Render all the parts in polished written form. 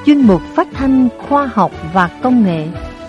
chuyên mục phát thanh khoa học và công nghệ.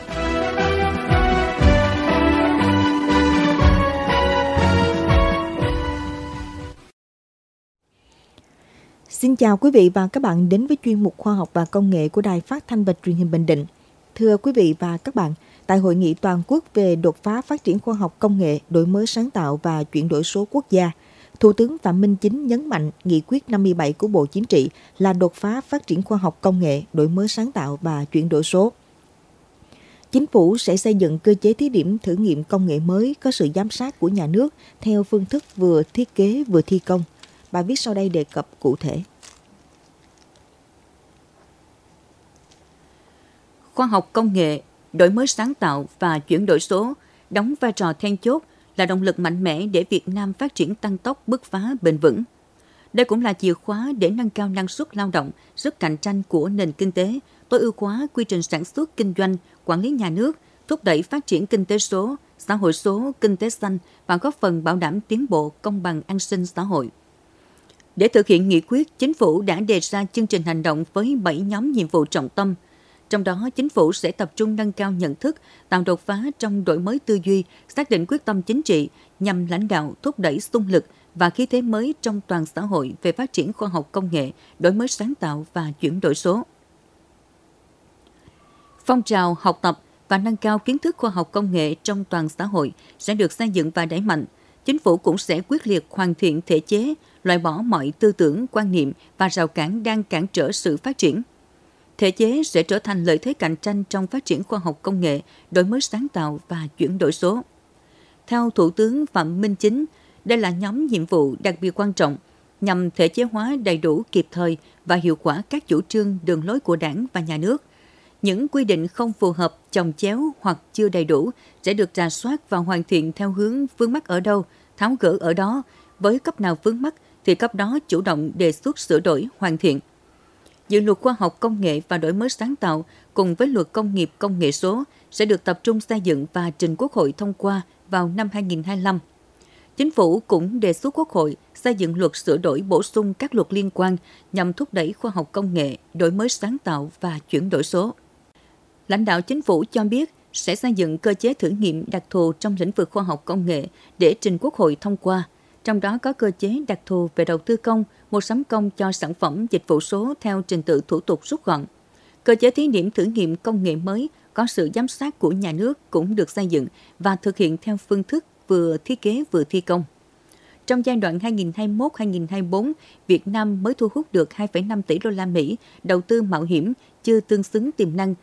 Xin chào quý vị và các bạn đến với chuyên mục khoa học và công nghệ của Đài Phát thanh và Truyền hình Bình Định. Thưa quý vị và các bạn, tại Hội nghị toàn quốc về đột phá phát triển khoa học công nghệ, đổi mới sáng tạo và chuyển đổi số quốc gia, Thủ tướng Phạm Minh Chính nhấn mạnh nghị quyết 57 của Bộ Chính trị là đột phá phát triển khoa học công nghệ, đổi mới sáng tạo và chuyển đổi số. Chính phủ sẽ xây dựng cơ chế thí điểm thử nghiệm công nghệ mới có sự giám sát của nhà nước theo phương thức vừa thiết kế vừa thi công. Bài viết sau đây đề cập cụ thể. Khoa học công nghệ, đổi mới sáng tạo và chuyển đổi số đóng vai trò then chốt là động lực mạnh mẽ để Việt Nam phát triển tăng tốc bứt phá bền vững. Đây cũng là chìa khóa để nâng cao năng suất lao động, sức cạnh tranh của nền kinh tế, tối ưu hóa quy trình sản xuất kinh doanh, quản lý nhà nước, thúc đẩy phát triển kinh tế số, xã hội số, kinh tế xanh và góp phần bảo đảm tiến bộ công bằng an sinh xã hội. Để thực hiện nghị quyết, Chính phủ đã đề ra chương trình hành động với 7 nhóm nhiệm vụ trọng tâm. Trong đó, Chính phủ sẽ tập trung nâng cao nhận thức, tạo đột phá trong đổi mới tư duy, xác định quyết tâm chính trị nhằm lãnh đạo, thúc đẩy xung lực và khí thế mới trong toàn xã hội về phát triển khoa học công nghệ, đổi mới sáng tạo và chuyển đổi số. Phong trào học tập và nâng cao kiến thức khoa học công nghệ trong toàn xã hội sẽ được xây dựng và đẩy mạnh. Chính phủ cũng sẽ quyết liệt hoàn thiện thể chế, loại bỏ mọi tư tưởng, quan niệm và rào cản đang cản trở sự phát triển. Thể chế sẽ trở thành lợi thế cạnh tranh trong phát triển khoa học công nghệ, đổi mới sáng tạo và chuyển đổi số. Theo Thủ tướng Phạm Minh Chính, đây là nhóm nhiệm vụ đặc biệt quan trọng nhằm thể chế hóa đầy đủ, kịp thời và hiệu quả các chủ trương, đường lối của Đảng và Nhà nước. Những quy định không phù hợp, chồng chéo hoặc chưa đầy đủ sẽ được rà soát và hoàn thiện theo hướng vướng mắc ở đâu, tháo gỡ ở đó. Với cấp nào vướng mắc thì cấp đó chủ động đề xuất sửa đổi, hoàn thiện. Dự luật khoa học công nghệ và đổi mới sáng tạo cùng với luật công nghiệp công nghệ số sẽ được tập trung xây dựng và trình Quốc hội thông qua vào năm 2025. Chính phủ cũng đề xuất Quốc hội xây dựng luật sửa đổi bổ sung các luật liên quan nhằm thúc đẩy khoa học công nghệ, đổi mới sáng tạo và chuyển đổi số. Lãnh đạo Chính phủ cho biết sẽ xây dựng cơ chế thử nghiệm đặc thù trong lĩnh vực khoa học công nghệ để trình Quốc hội thông qua. Trong đó có cơ chế đặc thù về đầu tư công, mua sắm công cho sản phẩm dịch vụ số theo trình tự thủ tục rút gọn. Cơ chế thí điểm thử nghiệm công nghệ mới có sự giám sát của nhà nước cũng được xây dựng và thực hiện theo phương thức vừa thiết kế vừa thi công. Trong giai đoạn 2021-2024, Việt Nam mới thu hút được 2,5 tỷ đô la Mỹ đầu tư mạo hiểm chưa tương xứng tiềm năng.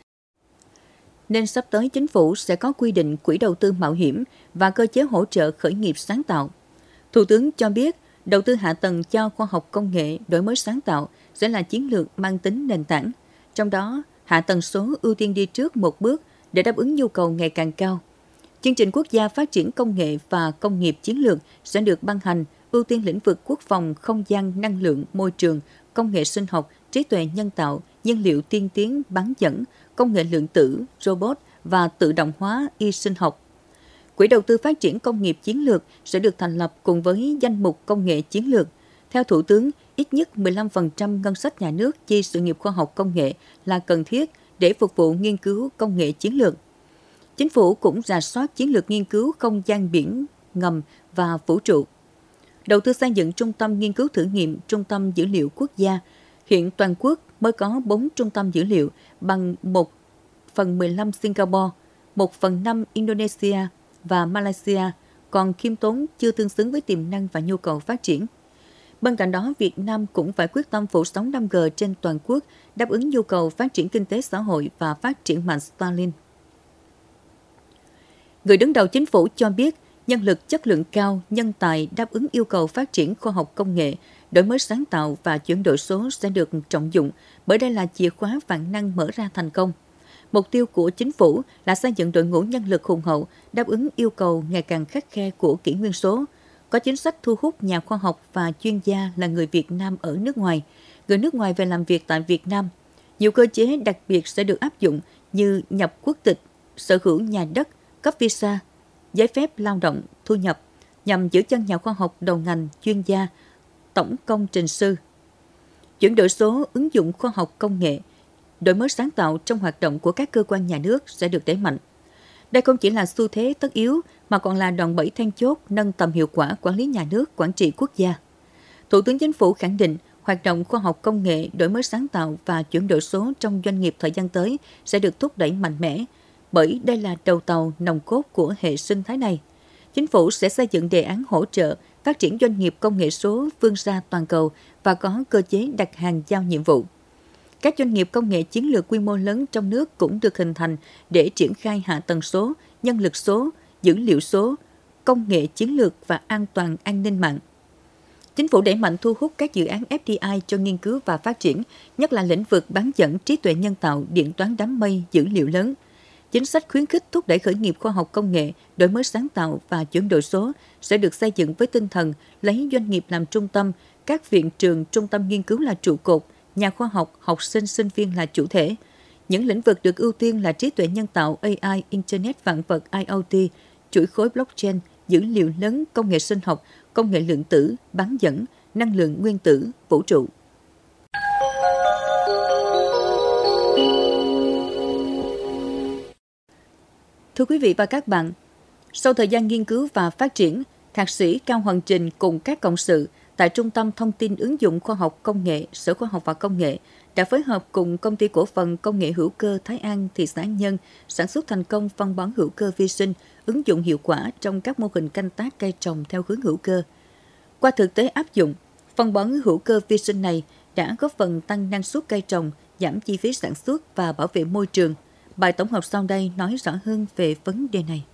Nên sắp tới Chính phủ sẽ có quy định quỹ đầu tư mạo hiểm và cơ chế hỗ trợ khởi nghiệp sáng tạo. Thủ tướng cho biết, đầu tư hạ tầng cho khoa học công nghệ, đổi mới sáng tạo sẽ là chiến lược mang tính nền tảng. Trong đó, hạ tầng số ưu tiên đi trước một bước để đáp ứng nhu cầu ngày càng cao. Chương trình quốc gia phát triển công nghệ và công nghiệp chiến lược sẽ được ban hành, ưu tiên lĩnh vực quốc phòng, không gian, năng lượng, môi trường, công nghệ sinh học, trí tuệ nhân tạo, nhiên liệu tiên tiến, bán dẫn, công nghệ lượng tử, robot và tự động hóa y sinh học. Quỹ đầu tư phát triển công nghiệp chiến lược sẽ được thành lập cùng với danh mục công nghệ chiến lược. Theo Thủ tướng, ít nhất 15% ngân sách nhà nước chi sự nghiệp khoa học công nghệ là cần thiết để phục vụ nghiên cứu công nghệ chiến lược. Chính phủ cũng rà soát chiến lược nghiên cứu không gian biển, ngầm và vũ trụ. Đầu tư xây dựng trung tâm nghiên cứu thử nghiệm, trung tâm dữ liệu quốc gia. Hiện toàn quốc mới có 4 trung tâm dữ liệu bằng 1/15 Singapore, 1/5 Indonesia và Malaysia, còn khiêm tốn chưa tương xứng với tiềm năng và nhu cầu phát triển. Bên cạnh đó, Việt Nam cũng phải quyết tâm phủ sóng 5G trên toàn quốc, đáp ứng nhu cầu phát triển kinh tế xã hội và phát triển mạng Starlink. Người đứng đầu Chính phủ cho biết, nhân lực chất lượng cao, nhân tài đáp ứng yêu cầu phát triển khoa học công nghệ, đổi mới sáng tạo và chuyển đổi số sẽ được trọng dụng, bởi đây là chìa khóa vạn năng mở ra thành công. Mục tiêu của Chính phủ là xây dựng đội ngũ nhân lực hùng hậu, đáp ứng yêu cầu ngày càng khắt khe của kỷ nguyên số, có chính sách thu hút nhà khoa học và chuyên gia là người Việt Nam ở nước ngoài, người nước ngoài về làm việc tại Việt Nam. Nhiều cơ chế đặc biệt sẽ được áp dụng như nhập quốc tịch, sở hữu nhà đất, cấp visa, giấy phép lao động, thu nhập, nhằm giữ chân nhà khoa học đầu ngành, chuyên gia, tổng công trình sư. Chuyển đổi số ứng dụng khoa học công nghệ đổi mới sáng tạo trong hoạt động của các cơ quan nhà nước sẽ được đẩy mạnh. Đây không chỉ là xu thế tất yếu mà còn là đòn bẩy then chốt nâng tầm hiệu quả quản lý nhà nước, quản trị quốc gia. Thủ tướng Chính phủ khẳng định hoạt động khoa học công nghệ, đổi mới sáng tạo và chuyển đổi số trong doanh nghiệp thời gian tới sẽ được thúc đẩy mạnh mẽ, bởi đây là đầu tàu nòng cốt của hệ sinh thái này. Chính phủ sẽ xây dựng đề án hỗ trợ phát triển doanh nghiệp công nghệ số vươn ra toàn cầu và có cơ chế đặt hàng giao nhiệm vụ. Các doanh nghiệp công nghệ chiến lược quy mô lớn trong nước cũng được hình thành để triển khai hạ tầng số, nhân lực số, dữ liệu số, công nghệ chiến lược và an toàn an ninh mạng. Chính phủ đẩy mạnh thu hút các dự án FDI cho nghiên cứu và phát triển, nhất là lĩnh vực bán dẫn, trí tuệ nhân tạo, điện toán đám mây, dữ liệu lớn. Chính sách khuyến khích thúc đẩy khởi nghiệp khoa học công nghệ, đổi mới sáng tạo và chuyển đổi số sẽ được xây dựng với tinh thần lấy doanh nghiệp làm trung tâm, các viện trường, trung tâm nghiên cứu là trụ cột, nhà khoa học, học sinh, sinh viên là chủ thể. Những lĩnh vực được ưu tiên là trí tuệ nhân tạo, AI, Internet vạn vật, IoT, chuỗi khối blockchain, dữ liệu lớn, công nghệ sinh học, công nghệ lượng tử, bán dẫn, năng lượng nguyên tử, vũ trụ. Thưa quý vị và các bạn, sau thời gian nghiên cứu và phát triển, Thạc sĩ Cao Hoàng Trình cùng các cộng sự tại Trung tâm Thông tin Ứng dụng Khoa học Công nghệ, Sở Khoa học và Công nghệ đã phối hợp cùng Công ty Cổ phần Công nghệ Hữu cơ Thái An, thị xã An Nhơn sản xuất thành công phân bón hữu cơ vi sinh, ứng dụng hiệu quả trong các mô hình canh tác cây trồng theo hướng hữu cơ. Qua thực tế áp dụng, phân bón hữu cơ vi sinh này đã góp phần tăng năng suất cây trồng, giảm chi phí sản xuất và bảo vệ môi trường. Bài tổng hợp sau đây nói rõ hơn về vấn đề này.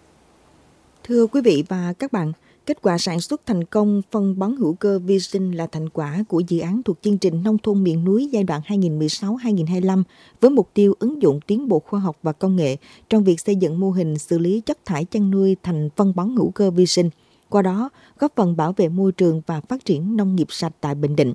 Thưa quý vị và các bạn, kết quả sản xuất thành công phân bón hữu cơ vi sinh là thành quả của dự án thuộc chương trình Nông thôn miền núi giai đoạn 2016-2025 với mục tiêu ứng dụng tiến bộ khoa học và công nghệ trong việc xây dựng mô hình xử lý chất thải chăn nuôi thành phân bón hữu cơ vi sinh, qua đó góp phần bảo vệ môi trường và phát triển nông nghiệp sạch tại Bình Định.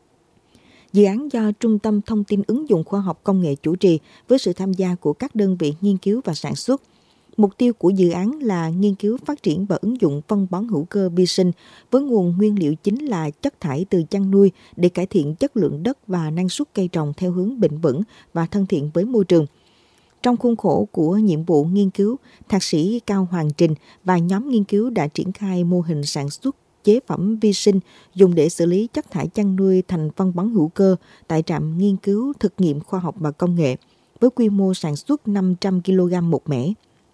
Dự án do Trung tâm Thông tin Ứng dụng Khoa học Công nghệ chủ trì với sự tham gia của các đơn vị nghiên cứu và sản xuất. Mục tiêu của dự án là nghiên cứu phát triển và ứng dụng phân bón hữu cơ vi sinh với nguồn nguyên liệu chính là chất thải từ chăn nuôi để cải thiện chất lượng đất và năng suất cây trồng theo hướng bền vững và thân thiện với môi trường. Trong khuôn khổ của nhiệm vụ nghiên cứu, Thạc sĩ Cao Hoàng Trình và nhóm nghiên cứu đã triển khai mô hình sản xuất chế phẩm vi sinh dùng để xử lý chất thải chăn nuôi thành phân bón hữu cơ tại trạm nghiên cứu thực nghiệm khoa học và công nghệ với quy mô sản xuất 500 kg một mẻ.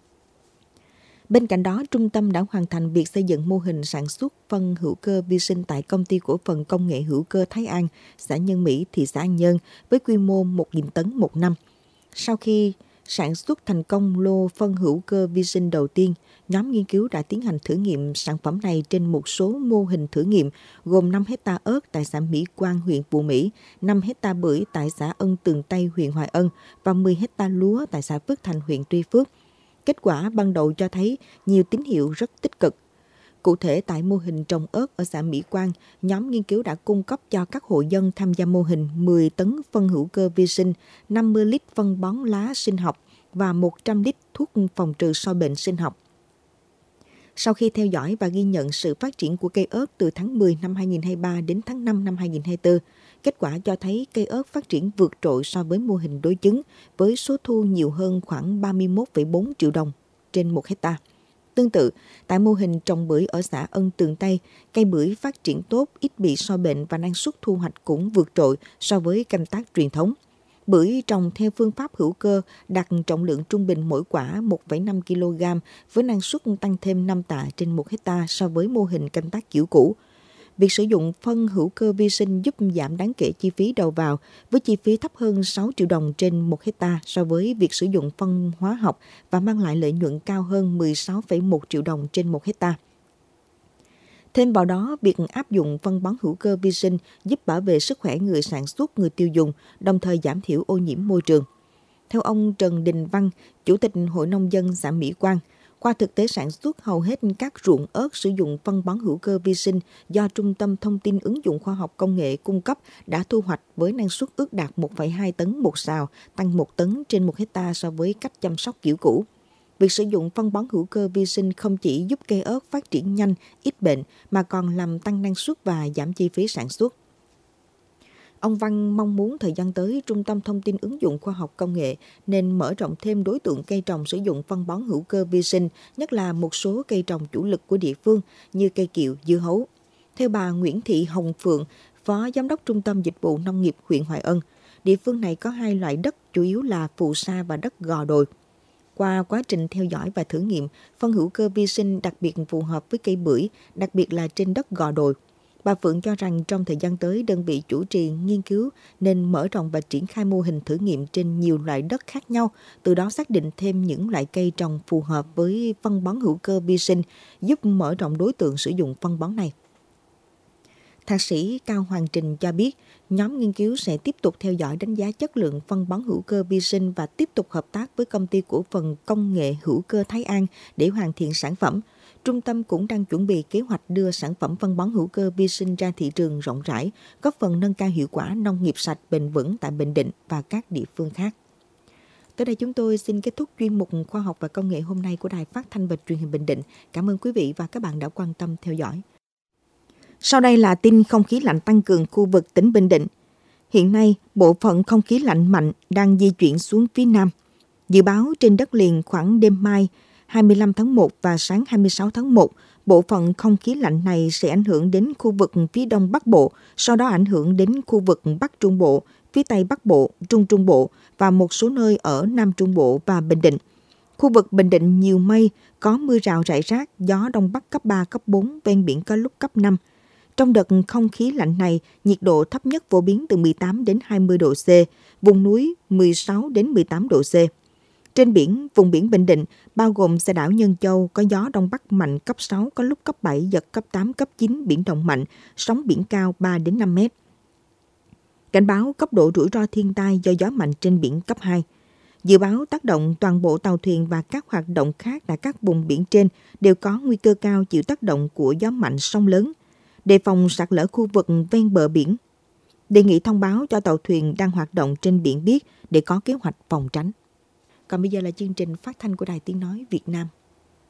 Bên cạnh đó, trung tâm đã hoàn thành việc xây dựng mô hình sản xuất phân hữu cơ vi sinh tại Công ty Cổ phần Công nghệ Hữu cơ Thái An, xã Nhân Mỹ, thị xã An Nhơn với quy mô 1.000 tấn một năm. Sau khi sản xuất thành công lô phân hữu cơ vi sinh đầu tiên, nhóm nghiên cứu đã tiến hành thử nghiệm sản phẩm này trên một số mô hình thử nghiệm gồm 5 hectare ớt tại xã Mỹ Quang, huyện Phú Mỹ, 5 hectare bưởi tại xã Ân Tường Tây, huyện Hoài Ân và 10 hectare lúa tại xã Phước Thành, huyện Tuy Phước. Kết quả ban đầu cho thấy nhiều tín hiệu rất tích cực. Cụ thể, tại mô hình trồng ớt ở xã Mỹ Quang, nhóm nghiên cứu đã cung cấp cho các hộ dân tham gia mô hình 10 tấn phân hữu cơ vi sinh, 50 lít phân bón lá sinh học và 100 lít thuốc phòng trừ sâu bệnh sinh học. Sau khi theo dõi và ghi nhận sự phát triển của cây ớt từ tháng 10 năm 2023 đến tháng 5 năm 2024, kết quả cho thấy cây ớt phát triển vượt trội so với mô hình đối chứng, với số thu nhiều hơn khoảng 31,4 triệu đồng trên 1 hectare. Tương tự, tại mô hình trồng bưởi ở xã Ân Tường Tây, cây bưởi phát triển tốt, ít bị sâu bệnh và năng suất thu hoạch cũng vượt trội so với canh tác truyền thống. Bưởi trồng theo phương pháp hữu cơ đạt trọng lượng trung bình mỗi quả 1,5 kg với năng suất tăng thêm 5 tạ trên 1 hectare so với mô hình canh tác kiểu cũ. Việc sử dụng phân hữu cơ vi sinh giúp giảm đáng kể chi phí đầu vào với chi phí thấp hơn 6 triệu đồng trên 1 hectare so với việc sử dụng phân hóa học và mang lại lợi nhuận cao hơn 16,1 triệu đồng trên 1 hectare. Thêm vào đó, việc áp dụng phân bón hữu cơ vi sinh giúp bảo vệ sức khỏe người sản xuất, người tiêu dùng, đồng thời giảm thiểu ô nhiễm môi trường. Theo ông Trần Đình Văn, Chủ tịch Hội Nông dân xã Mỹ Quang, qua thực tế sản xuất, hầu hết các ruộng ớt sử dụng phân bón hữu cơ vi sinh do Trung tâm Thông tin Ứng dụng Khoa học Công nghệ cung cấp đã thu hoạch với năng suất ước đạt 1,2 tấn một sào, tăng 1 tấn trên 1 hectare so với cách chăm sóc kiểu cũ. Việc sử dụng phân bón hữu cơ vi sinh không chỉ giúp cây ớt phát triển nhanh, ít bệnh, mà còn làm tăng năng suất và giảm chi phí sản xuất. Ông Văn mong muốn thời gian tới, Trung tâm Thông tin ứng dụng khoa học công nghệ nên mở rộng thêm đối tượng cây trồng sử dụng phân bón hữu cơ vi sinh, nhất là một số cây trồng chủ lực của địa phương như cây kiệu, dưa hấu. Theo bà Nguyễn Thị Hồng Phượng, Phó Giám đốc Trung tâm Dịch vụ Nông nghiệp huyện Hoài Ân, địa phương này có 2 loại đất, chủ yếu là phù sa và đất gò đồi. Qua quá trình theo dõi và thử nghiệm, phân hữu cơ vi sinh đặc biệt phù hợp với cây bưởi, đặc biệt là trên đất gò đồi. Bà Phượng cho rằng trong thời gian tới, đơn vị chủ trì nghiên cứu nên mở rộng và triển khai mô hình thử nghiệm trên nhiều loại đất khác nhau, từ đó xác định thêm những loại cây trồng phù hợp với phân bón hữu cơ vi sinh, giúp mở rộng đối tượng sử dụng phân bón này. Thạc sĩ Cao Hoàng Trình cho biết, nhóm nghiên cứu sẽ tiếp tục theo dõi đánh giá chất lượng phân bón hữu cơ vi sinh và tiếp tục hợp tác với Công ty Cổ phần Công nghệ Hữu cơ Thái An để hoàn thiện sản phẩm. Trung tâm cũng đang chuẩn bị kế hoạch đưa sản phẩm phân bón hữu cơ vi sinh ra thị trường rộng rãi, góp phần nâng cao hiệu quả nông nghiệp sạch bền vững tại Bình Định và các địa phương khác. Tới đây chúng tôi xin kết thúc chuyên mục Khoa học và Công nghệ hôm nay của Đài Phát thanh và Truyền hình Bình Định. Cảm ơn quý vị và các bạn đã quan tâm theo dõi. Sau đây là tin không khí lạnh tăng cường khu vực tỉnh Bình Định. Hiện nay, bộ phận không khí lạnh mạnh đang di chuyển xuống phía Nam. Dự báo trên đất liền khoảng đêm mai 25 tháng 1 và sáng 26 tháng 1, bộ phận không khí lạnh này sẽ ảnh hưởng đến khu vực phía Đông Bắc Bộ, sau đó ảnh hưởng đến khu vực Bắc Trung Bộ, phía Tây Bắc Bộ, Trung Trung Bộ và một số nơi ở Nam Trung Bộ và Bình Định. Khu vực Bình Định nhiều mây, có mưa rào rải rác, gió Đông Bắc cấp 3, cấp 4, ven biển có lúc cấp 5. Trong đợt không khí lạnh này, nhiệt độ thấp nhất phổ biến từ 18 đến 20 độ C, vùng núi 16 đến 18 độ C. Trên biển, vùng biển Bình Định, bao gồm xã đảo Nhân Châu, có gió Đông Bắc mạnh cấp 6, có lúc cấp 7, giật cấp 8, cấp 9, biển động mạnh, sóng biển cao 3 đến 5 mét. Cảnh báo cấp độ rủi ro thiên tai do gió mạnh trên biển cấp 2. Dự báo tác động toàn bộ tàu thuyền và các hoạt động khác tại các vùng biển trên đều có nguy cơ cao chịu tác động của gió mạnh sóng lớn. Đề phòng sạt lở khu vực ven bờ biển. Đề nghị thông báo cho tàu thuyền đang hoạt động trên biển biết để có kế hoạch phòng tránh. Còn bây giờ là chương trình phát thanh của Đài Tiếng Nói Việt Nam.